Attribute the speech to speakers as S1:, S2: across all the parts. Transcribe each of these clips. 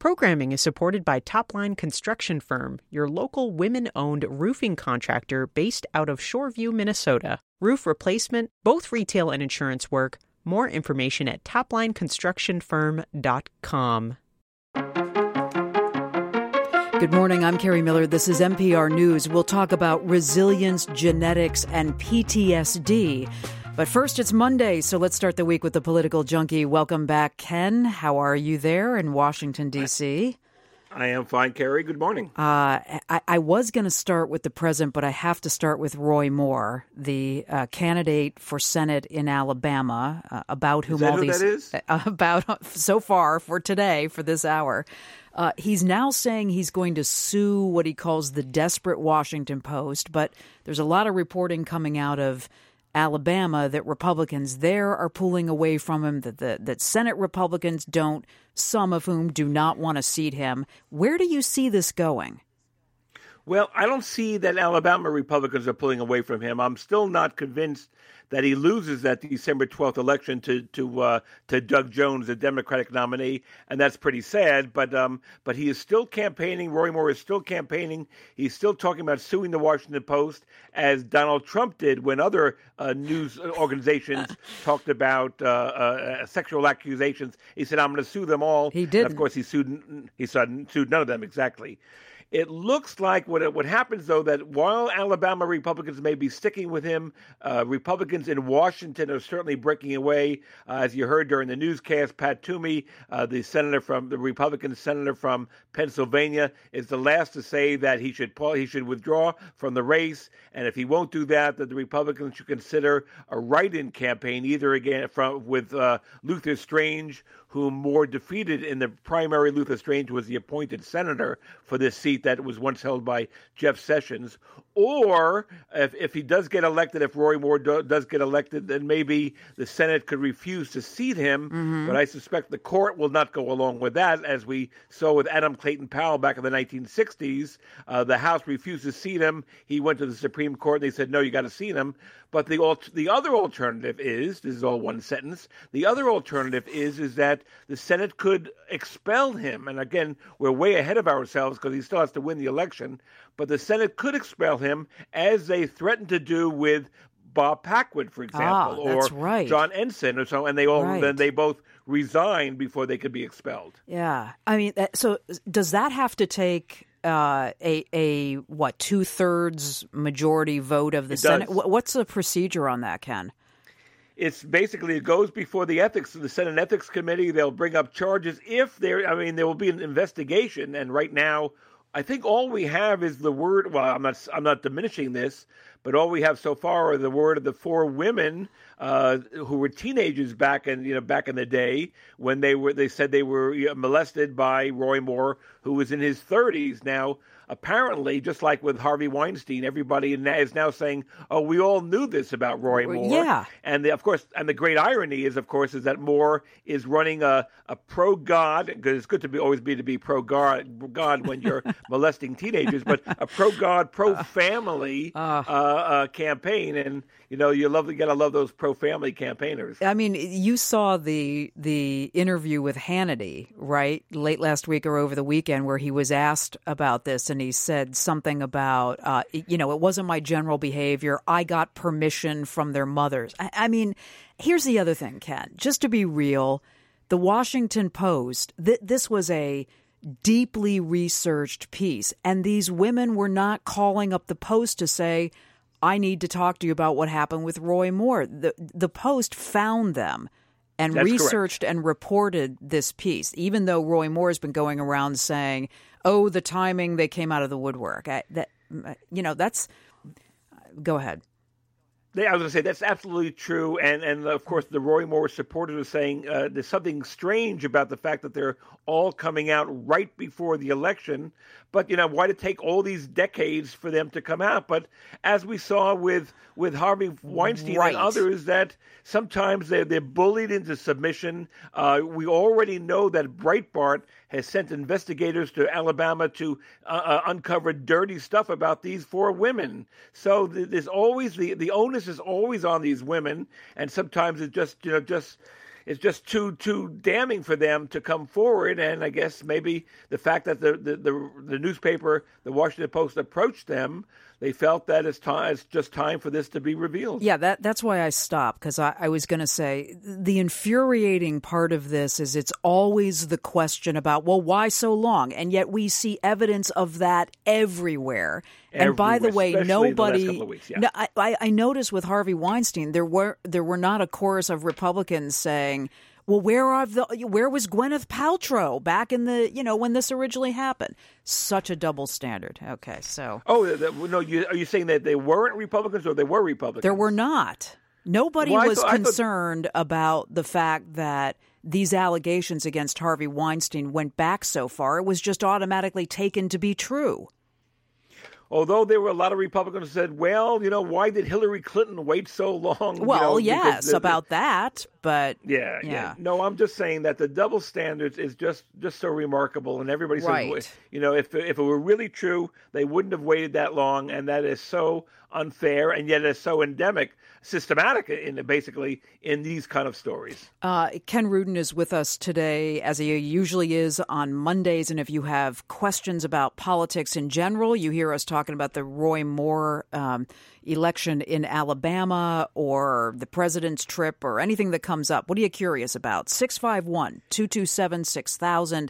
S1: Programming is supported by Topline Construction Firm, your local women-owned roofing contractor based out of Shoreview, Minnesota. Roof replacement, both retail and insurance work. More information at toplineconstructionfirm.com.
S2: Good morning, I'm Carrie Miller. This is NPR News. We'll talk about resilience, genetics, and PTSD. But first, it's Monday, so let's start the week with the political junkie. Welcome back, Ken. How are you there in Washington, D.C.?
S3: I am fine, Carrie. Good morning.
S2: I was going to start with the president, but I have to start with Roy Moore, the candidate for Senate in Alabama, about whom all these...
S3: Is that who that is?
S2: About so far for today, for this hour. He's now saying he's going to sue what he calls the desperate Washington Post, but there's a lot of reporting coming out of Alabama that Republicans there are pulling away from him, that Senate Republicans don't, some of whom do not want to seat him. Where do you see this going?
S3: Well, I don't see that Alabama Republicans are pulling away from him. I'm still not convinced that he loses that December 12th election to Doug Jones, the Democratic nominee, and that's pretty sad. But he is still campaigning. Roy Moore is still campaigning. He's still talking about suing the Washington Post, as Donald Trump did when other news organizations talked about sexual accusations. He said, "I'm going to sue them all."
S2: He did.
S3: Of course, he sued none of them exactly. It looks like what happens, though, that while Alabama Republicans may be sticking with him, Republicans in Washington are certainly breaking away. As you heard during the newscast, Pat Toomey, the Republican senator from Pennsylvania, is the last to say that he should withdraw from the race, and if he won't do that, that the Republicans should consider a write-in campaign, either again with Luther Strange, whom Moore defeated in the primary. Luther Strange was the appointed senator for this seat that was once held by Jeff Sessions. Or if he does get elected, if Roy Moore does get elected, then maybe the Senate could refuse to seat him. Mm-hmm. But I suspect the court will not go along with that, as we saw with Adam Clayton Powell back in the 1960s. The House refused to seat him. He went to the Supreme Court, and they said, no, you got to seat him. But the other alternative is, this is all one sentence, the other alternative is that the Senate could expel him. And again, we're way ahead of ourselves because he still has to win the election. But the Senate could expel him, as they threatened to do with Bob Packwood, for example, or
S2: right.
S3: John Ensign or so. And then they both resigned before they could be expelled.
S2: Yeah. I mean, so does that have to take a 2/3 majority vote of the Senate? What's the procedure on that, Ken?
S3: It's basically, it goes before the Senate Ethics Committee. They'll bring up charges there will be an investigation. And right now, I think all we have is the word. Well, I'm not diminishing this, but all we have so far are the word of the four women who were teenagers back in the day when they said they were molested by Roy Moore, who was in his 30s now. Apparently, just like with Harvey Weinstein, everybody is now saying, "Oh, we all knew this about Roy Moore."
S2: Yeah,
S3: and the great irony is, of course, that Moore is running a pro-God, because it's good to be pro-God when you're molesting teenagers, but a pro-God, pro-family campaign, and you gotta love those pro-family campaigners.
S2: I mean, you saw the interview with Hannity, right, late last week or over the weekend, where he was asked about this. And he said something about, it wasn't my general behavior. I got permission from their mothers. I mean, here's the other thing, Ken. Just to be real, the Washington Post, this was a deeply researched piece. And these women were not calling up the Post to say, I need to talk to you about what happened with Roy Moore. The Post found them and
S3: That's
S2: researched
S3: correct.
S2: and reported this piece, even though Roy Moore has been going around saying, oh, the timing, they came out of the woodwork. That's – go ahead.
S3: I was going to say that's absolutely true, and of course the Roy Moore supporters are saying there's something strange about the fact that they're all coming out right before the election. But why did it take all these decades for them to come out? But as we saw with Harvey Weinstein
S2: right.
S3: and others, that sometimes they're bullied into submission. We already know that Breitbart has sent investigators to Alabama to uncover dirty stuff about these four women. So there's always the onus is always on these women, and sometimes it just it's just too damning for them to come forward. And I guess maybe the fact that the newspaper, the Washington Post, approached them, they felt that it's just time for this to be revealed.
S2: Yeah, that's why I stopped, because I was going to say the infuriating part of this is it's always the question about, well, why so long? And yet we see evidence of that everywhere. And by the way, nobody. No, I noticed with Harvey Weinstein, there were not a chorus of Republicans saying, well, where was Gwyneth Paltrow back in the, when this originally happened? Such a double standard. Okay, so.
S3: Oh, no, are you saying that they weren't Republicans or they were Republicans?
S2: There were not. Nobody was concerned about the fact that these allegations against Harvey Weinstein went back so far. It was just automatically taken to be true.
S3: Although there were a lot of Republicans who said, well, why did Hillary Clinton wait so long?
S2: Well, yes, about that, but...
S3: Yeah. No, I'm just saying that the double standards is just so remarkable, and everybody says, if it were really true, they wouldn't have waited that long, and that is so unfair, and yet it's so endemic, systematic basically in these kind of stories.
S2: Ken Rudin is with us today, as he usually is on Mondays, and if you have questions about politics in general, you hear us talking about the Roy Moore election in Alabama or the president's trip or anything that comes up. What are you curious about? 651-227-6000,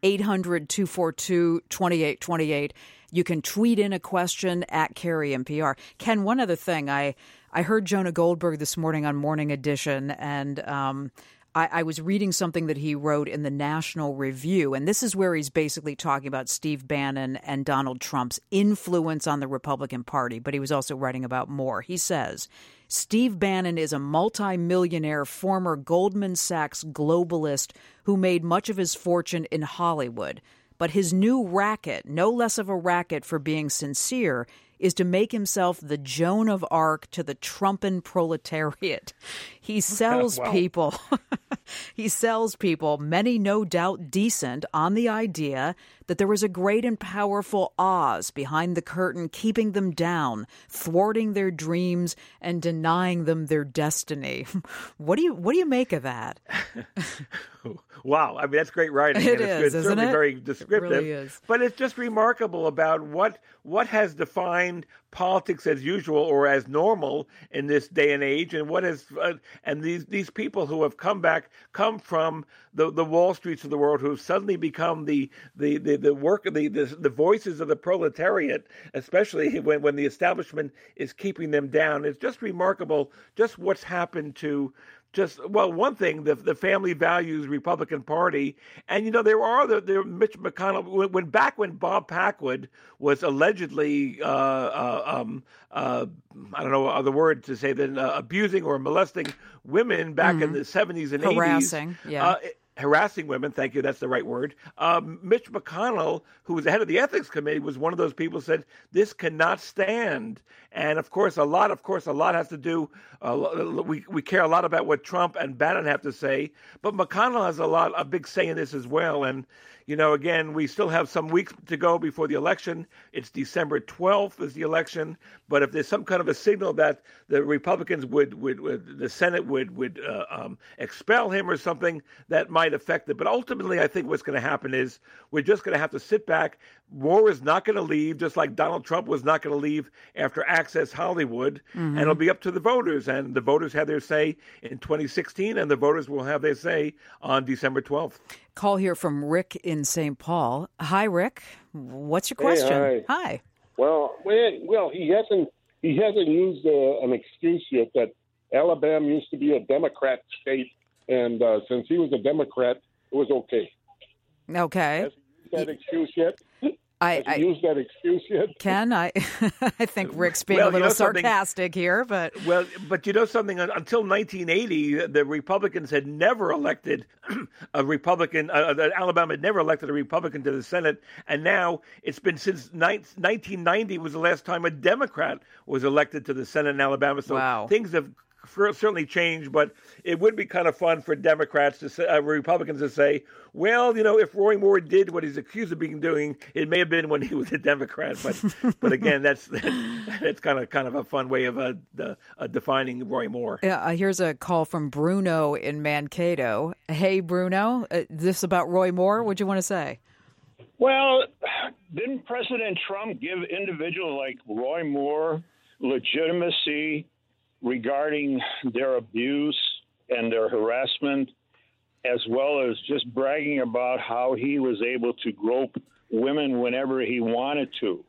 S2: 800-242-2828. You can tweet in a question at Carrie NPR. Ken, one other thing. I heard Jonah Goldberg this morning on Morning Edition, and I was reading something that he wrote in the National Review, and this is where he's basically talking about Steve Bannon and Donald Trump's influence on the Republican Party, but he was also writing about Moore. He says, Steve Bannon is a multimillionaire former Goldman Sachs globalist who made much of his fortune in Hollywood. But his new racket, no less of a racket for being sincere, is to make himself the Joan of Arc to the Trumpan proletariat. He sells people. He sells people, many no doubt decent, on the idea that there was a great and powerful Oz behind the curtain, keeping them down, thwarting their dreams, and denying them their destiny. What do you make of that?
S3: Wow, I mean, that's great writing.
S2: It
S3: is,
S2: isn't
S3: certainly
S2: it?
S3: Very descriptive.
S2: It really is.
S3: But it's just remarkable about what has defined politics as usual or as normal in this day and age, and what has and these people who have come from the Wall Streets of the world, who have suddenly become the voices of the proletariat, especially when the establishment is keeping them down. It's just remarkable, just what's happened to. One thing, the family values Republican Party, and there Mitch McConnell when Bob Packwood was allegedly I don't know other word to say than abusing or molesting women back in the 70s and 80s.
S2: Harassing, yeah.
S3: Harassing women, thank you, that's the right word. Mitch McConnell, who was the head of the ethics committee, was one of those people who said, this cannot stand. And of course, a lot has to do, we care a lot about what Trump and Bannon have to say, but McConnell has a big say in this as well. And, again, we still have some weeks to go before the election. It's December 12th is the election. But if there's some kind of a signal that the Republicans the Senate would expel him or something, that might affect it. But ultimately, I think what's going to happen is we're just going to have to sit back. Moore is not going to leave, just like Donald Trump was not going to leave after Access Hollywood. And it'll be up to the voters. And the voters had their say in 2016, and the voters will have their say on December 12th.
S2: Call here from Rick in St. Paul. Hi, Rick. What's your question?
S4: Hey,
S2: hi.
S4: Well, he hasn't used an excuse yet that Alabama used to be a Democrat state, and since he was a Democrat, it was okay.
S2: Okay.
S4: Has he used that excuse yet?
S2: I
S4: used that excuse yet?
S2: Ken, I think Rick's being a little sarcastic here, but
S3: something. Until 1980, the Republicans had never elected a Republican. Alabama had never elected a Republican to the Senate, and now it's been since 1990 was the last time a Democrat was elected to the Senate in Alabama. So things have certainly change, but it would be kind of fun for Democrats to say, Republicans to say, well, if Roy Moore did what he's accused of doing, it may have been when he was a Democrat. But again, that's kind of a fun way of defining Roy Moore.
S2: Yeah, here's a call from Bruno in Mankato. Hey, Bruno, this about Roy Moore? What'd you want to say?
S5: Well, didn't President Trump give individuals like Roy Moore legitimacy regarding their abuse and their harassment, as well as just bragging about how he was able to grope women whenever he wanted to?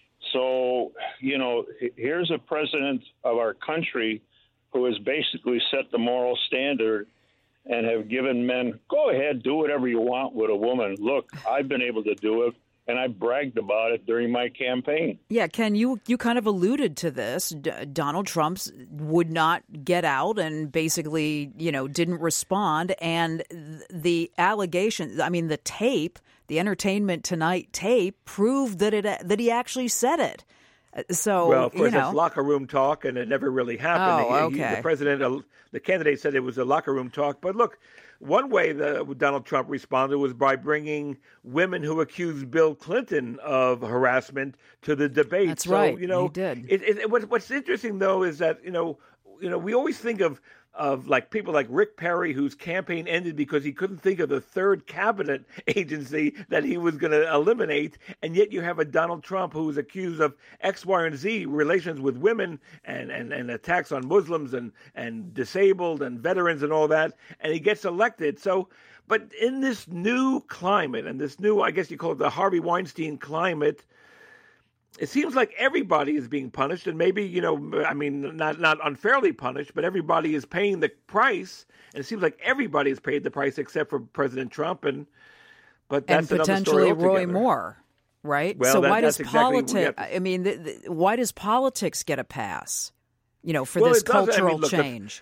S5: So, here's a president of our country who has basically set the moral standard and have given men, go ahead, do whatever you want with a woman. Look, I've been able to do it, and I bragged about it during my campaign.
S2: Yeah, Ken, you kind of alluded to this. Donald Trump would not get out and basically, didn't respond. And the allegations, the tape, the Entertainment Tonight tape, proved that he actually said it. So,
S3: well, of course, it's locker room talk, and it never really happened.
S2: Oh, okay.
S3: The candidate said it was a locker room talk. But look, one way that Donald Trump responded was by bringing women who accused Bill Clinton of harassment to the debate.
S2: That's right. He did.
S3: What's interesting, though, is that we always think of like people like Rick Perry, whose campaign ended because he couldn't think of the third cabinet agency that he was going to eliminate. And yet you have a Donald Trump who is accused of X, Y, and Z relations with women and attacks on Muslims and disabled and veterans and all that. And he gets elected. So, but in this new climate and this new, I guess you call it the Harvey Weinstein climate, it seems like everybody is being punished, and maybe, not unfairly punished, but everybody is paying the price. And it seems like everybody has paid the price except for President Trump, but that's
S2: and potentially
S3: another story
S2: Roy Moore, right?
S3: Well,
S2: so why does
S3: politics?
S2: Why does politics get a pass? For this cultural change.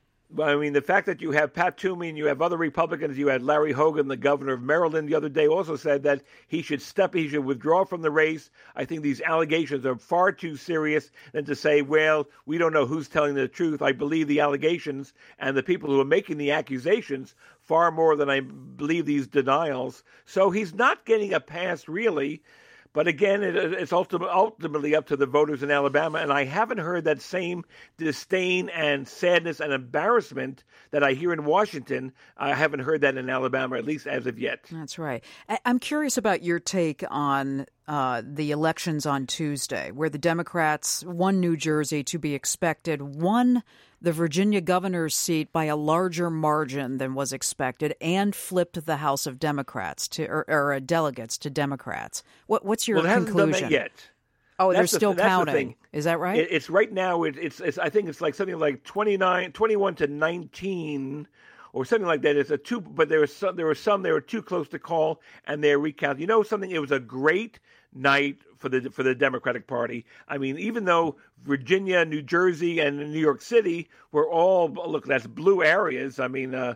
S3: The fact that you have Pat Toomey and you have other Republicans, you had Larry Hogan, the governor of Maryland, the other day also said that he should withdraw from the race. I think these allegations are far too serious than to say, well, we don't know who's telling the truth. I believe the allegations and the people who are making the accusations far more than I believe these denials. So he's not getting a pass, really. But again, it's ultimately up to the voters in Alabama, and I haven't heard that same disdain and sadness and embarrassment that I hear in Washington. I haven't heard that in Alabama, at least as of yet.
S2: That's right. I'm curious about your take on the elections on Tuesday, where the Democrats won New Jersey to be expected, won the Virginia governor's seat by a larger margin than was expected, and flipped the House of Democrats or delegates to Democrats. What's your conclusion?
S3: It hasn't done that yet.
S2: Oh, they're still counting. Is that right?
S3: It's right now. It's I think it's like something like 21 to 19. Or something like that. It's a two, but there were some they were too close to call, and they're recounted. Something? It was a great night for the Democratic Party. Even though Virginia, New Jersey, and New York City were all that's blue areas. Virginia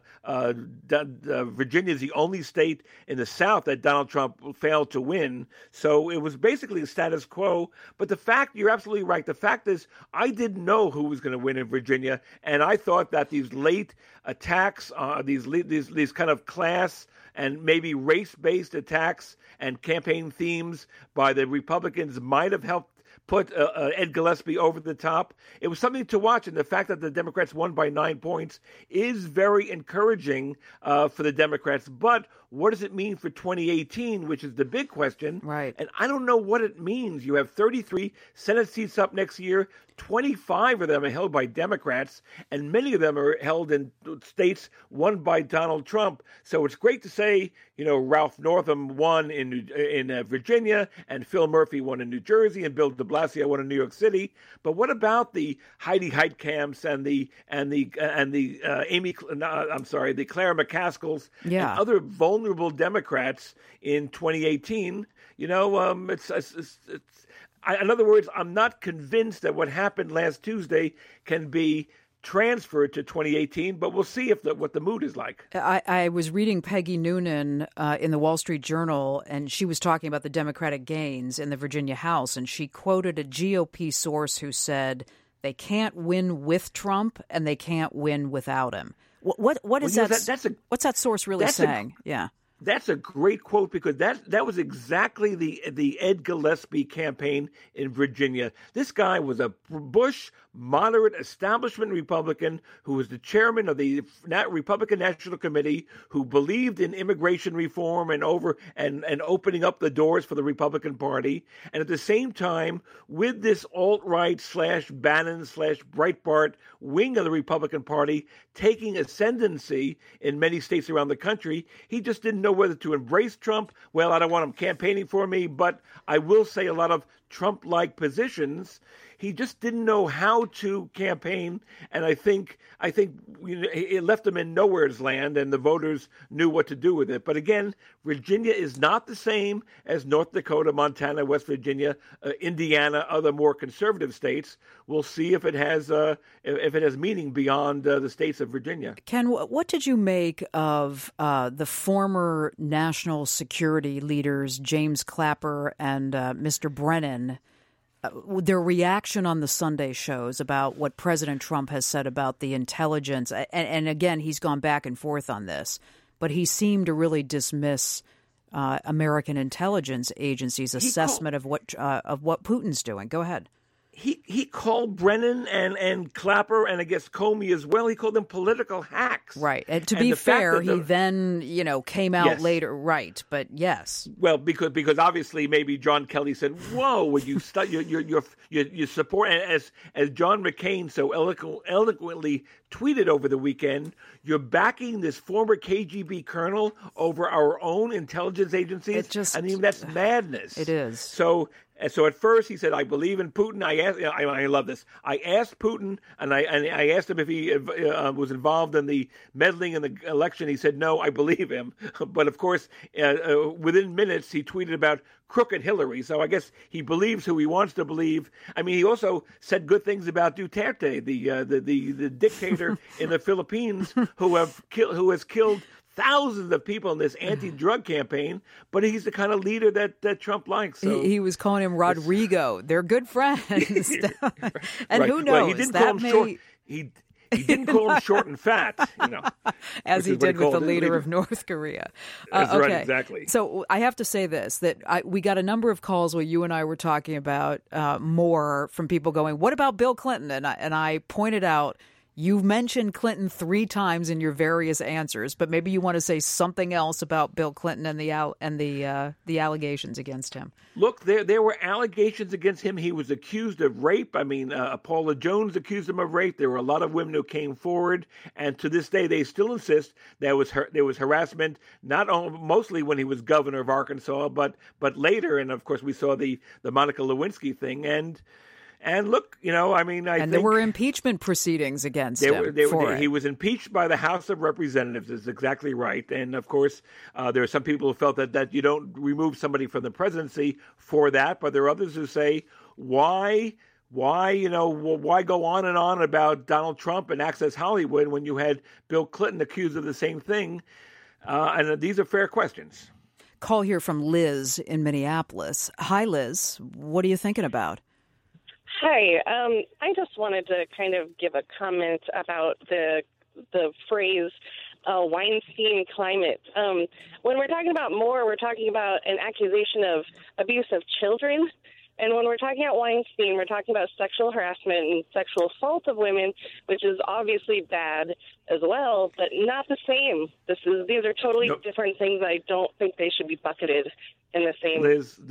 S3: is the only state in the South that Donald Trump failed to win. So it was basically the status quo. But you're absolutely right. The fact is, I didn't know who was going to win in Virginia, and I thought that these late attacks, these kind of class and maybe race-based attacks and campaign themes by the Republicans might have helped put Ed Gillespie over the top. It was something to watch, and the fact that the Democrats won by 9 points is very encouraging for the Democrats. But what does it mean for 2018, which is the big question?
S2: Right.
S3: And I don't know what it means. You have 33 Senate seats up next year. 25 of them are held by Democrats, and many of them are held in states won by Donald Trump. So it's great to say, Ralph Northam won in Virginia, and Phil Murphy won in New Jersey, and Bill de Blasio won in New York City. But what about the Heidi Heitkamps and the Clara McCaskells and other vulnerable Democrats in 2018? In other words, I'm not convinced that what happened last Tuesday can be transferred to 2018, but we'll see what the mood is like.
S2: I was reading Peggy Noonan in the Wall Street Journal, and she was talking about the Democratic gains in the Virginia House, and she quoted a GOP source who said They can't win with Trump, and they can't win without him. What is that? What's that source really saying? Yeah.
S3: That's a great quote, because that was exactly the Ed Gillespie campaign in Virginia. This guy was a Bush moderate establishment Republican who was the chairman of the Republican National Committee, who believed in immigration reform and opening up the doors for the Republican Party. And at the same time, with this alt-right /Bannon /Breitbart wing of the Republican Party taking ascendancy in many states around the country, he just didn't know whether to embrace Trump. Well, I don't want him campaigning for me, but I will say a lot of Trump-like positions. He just didn't know how to campaign, and I think it left him in nowhere's land, and the voters knew what to do with it. But again, Virginia is not the same as North Dakota, Montana, West Virginia, Indiana, other more conservative states. We'll see if it has meaning beyond the states of Virginia.
S2: Ken, what did you make of the former national security leaders, James Clapper and Mr. Brennan? Their reaction on the Sunday shows about what President Trump has said about the intelligence, and again, he's gone back and forth on this, but he seemed to really dismiss American intelligence agencies' assessment of what Putin's doing. Go ahead.
S3: He called Brennan and Clapper and I guess Comey as well. He called them political hacks.
S2: Right. And to be fair, he then, came out later. Right. But yes.
S3: Well, because obviously maybe John Kelly said, "Whoa, would you you support?" And as John McCain so eloquently tweeted over the weekend, "You're backing this former KGB colonel over our own intelligence agencies." That's madness.
S2: It is.
S3: So at first he said, "I believe in Putin." I love this. I asked Putin, and I asked him if he was involved in the meddling in the election. He said, "No, I believe him." But of course, within minutes, he tweeted about crooked Hillary. So I guess he believes who he wants to believe. I mean, he also said good things about Duterte, the dictator in the Philippines, who has killed thousands of people in this anti-drug campaign, but he's the kind of leader that Trump likes. So
S2: he was calling him Rodrigo. They're good friends. And
S3: right.
S2: Who knows?
S3: Well, he didn't call him short. He didn't call him short and fat,
S2: as he did with the leader of North Korea.
S3: That's
S2: okay.
S3: right, exactly.
S2: So I have to say this, that we got a number of calls where you and I were talking about more from people going, what about Bill Clinton? And I pointed out, you've mentioned Clinton 3 times in your various answers, but maybe you want to say something else about Bill Clinton and the allegations against him.
S3: Look, there were allegations against him. He was accused of rape. I mean, Paula Jones accused him of rape. There were a lot of women who came forward, and to this day, they still insist there was harassment. Mostly when he was governor of Arkansas, but later, and of course, we saw the Monica Lewinsky thing, And look, I think
S2: there were impeachment proceedings against him.
S3: He was impeached by the House of Representatives. Is exactly right. And of course, there are some people who felt that you don't remove somebody from the presidency for that. But there are others who say, why go on and on about Donald Trump and Access Hollywood when you had Bill Clinton accused of the same thing? And these are fair questions.
S2: Call here from Liz in Minneapolis. Hi, Liz. What are you thinking about?
S6: Hi. I just wanted to kind of give a comment about the phrase Weinstein climate. When we're talking about Moore, we're talking about an accusation of abuse of children. And when we're talking about Weinstein, we're talking about sexual harassment and sexual assault of women, which is obviously bad as well, but not the same. These are totally different things. I don't think they should be bucketed in the same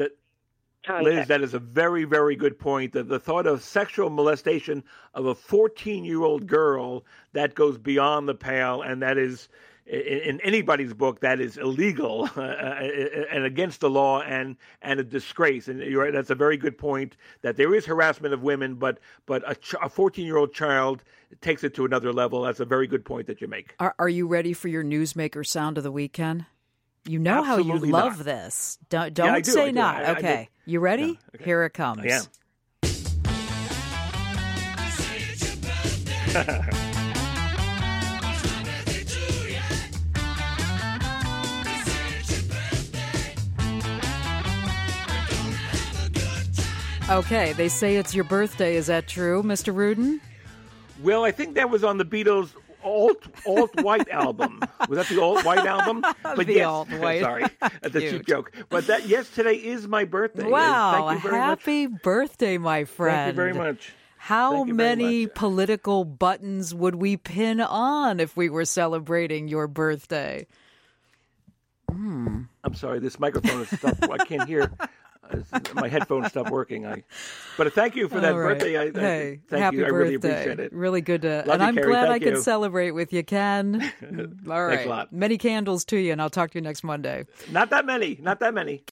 S3: Liz, that is a very, very good point. The thought of sexual molestation of a 14-year-old girl, that goes beyond the pale, and that is, in anybody's book, that is illegal and against the law and a disgrace. And you're right, that's a very good point, that there is harassment of women, but a 14-year-old child takes it to another level. That's a very good point that you make.
S2: Are you ready for your newsmaker sound of the weekend? You know
S3: Absolutely
S2: how you love
S3: not.
S2: this. Don't say not. Okay. You ready?
S3: No. Okay.
S2: Here it comes.
S3: I am.
S2: Okay, they say it's your birthday. Is that true, Mr. Rudin?
S3: Well, I think that was on the Beatles' alt-white album. Was that the alt-white album? But
S2: The
S3: yes,
S2: alt-white.
S3: sorry, that's a cheap
S2: Cute.
S3: joke. But today is my birthday.
S2: Wow,
S3: Thank you very much.
S2: happy birthday, my friend.
S3: Thank you very much.
S2: How
S3: Thank you very
S2: many
S3: much.
S2: political buttons would we pin on if we were celebrating your birthday?
S3: I'm sorry, this microphone is stuck. I can't hear. My headphones stopped working. But thank you for that
S2: All right.
S3: birthday.
S2: Hey,
S3: Thank
S2: happy
S3: you. I
S2: birthday.
S3: really appreciate it.
S2: Really good to,
S3: Love
S2: and
S3: you,
S2: I'm
S3: Carrie.
S2: glad
S3: Thank
S2: I can
S3: you.
S2: celebrate with you, Ken. All right.
S3: Thanks a lot.
S2: Many candles to you, and I'll talk to you next Monday.
S3: Not that many.